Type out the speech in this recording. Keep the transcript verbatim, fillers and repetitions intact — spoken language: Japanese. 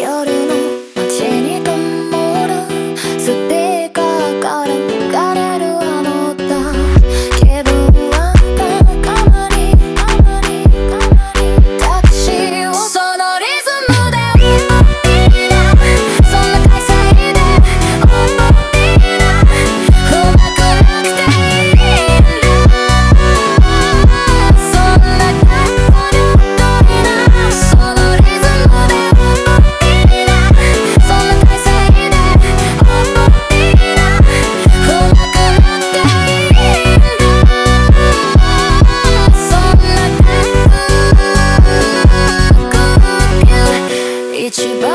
夜の街に灯るスピーカーから流れるあの歌、気分は高まり高まり高まりタクシーをそのリズムでいいな、そんな快晴でいいな、うまくなくていいんだ、そんな格好で踊りな、そのリズムでいいな、そんな快晴でいいな、うまくなくていいんだ、そんな格好一番